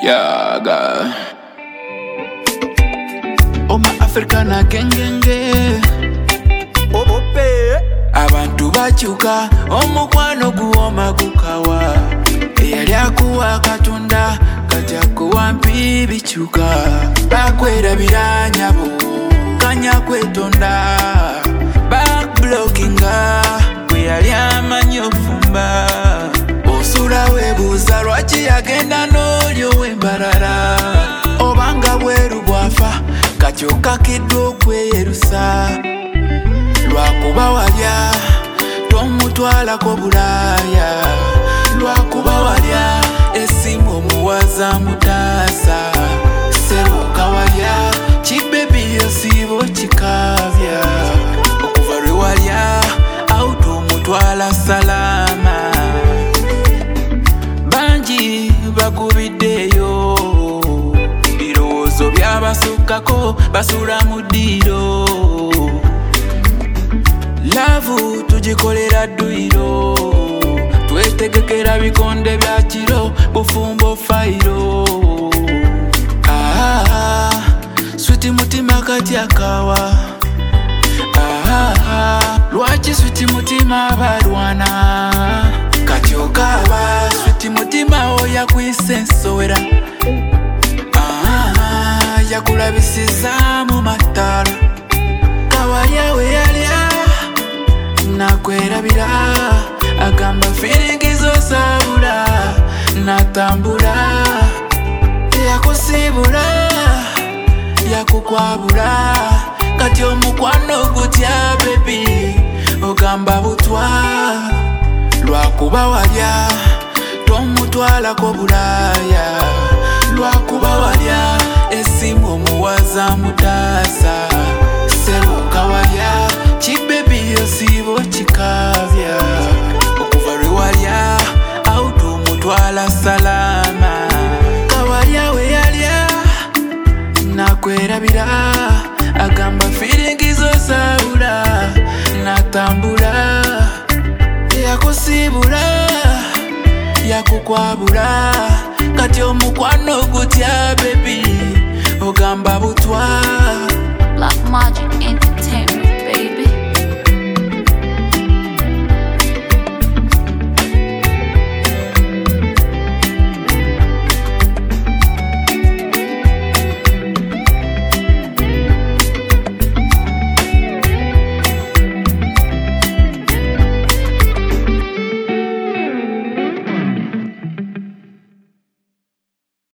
Yeah, God. Oma Africana gengenge abantu bakyuka omukwano guwoma gukawa eyali akuwa Katonda kati akuwa mpi bikyuka bakwerabira nyabo kanya kwetonda backblockinga bwe yali amanyi ofumba osula webuuza lwaki yagenda n'olyo w'embalala obanga bweru bwafa kati okakiddwa okweyerusa lwakuba walya tomutwalako bulaaya lwakuba walya essimu omuwaza mutaasa sebuka walya kibebiyo siibo kikabya okuva lwe walya auto omutwala salama bangi bakubiddeyo birowoozo byabasukkako basula mu ddiiro lavu tugikolera dduyiro twetegekera bikonde bya kiro bufumbo fayiro switi mutima kati akawa lwaki switi mutima balwana kati okaaba switi mutima oya kwisa ensowera yakulabisiza mu matala kawaya we yalya nakwerabira agamba firingizo sabula natambula yakusibula yakukwabula kati omukwano gutya bebi ogamba butwa lwakuba walya tomutwalako bulaaya lwakuba walya essimu omuwaza mutaasa sebuka walya kibebiyo siibo kikabya okuva lwe walya auto omutwala salama kawalya we yalya nakwerabira agamba firingizo sabula natambula yakusibula yakukwabula kati omukwano gutya bebi ogamba butwa Black Magic.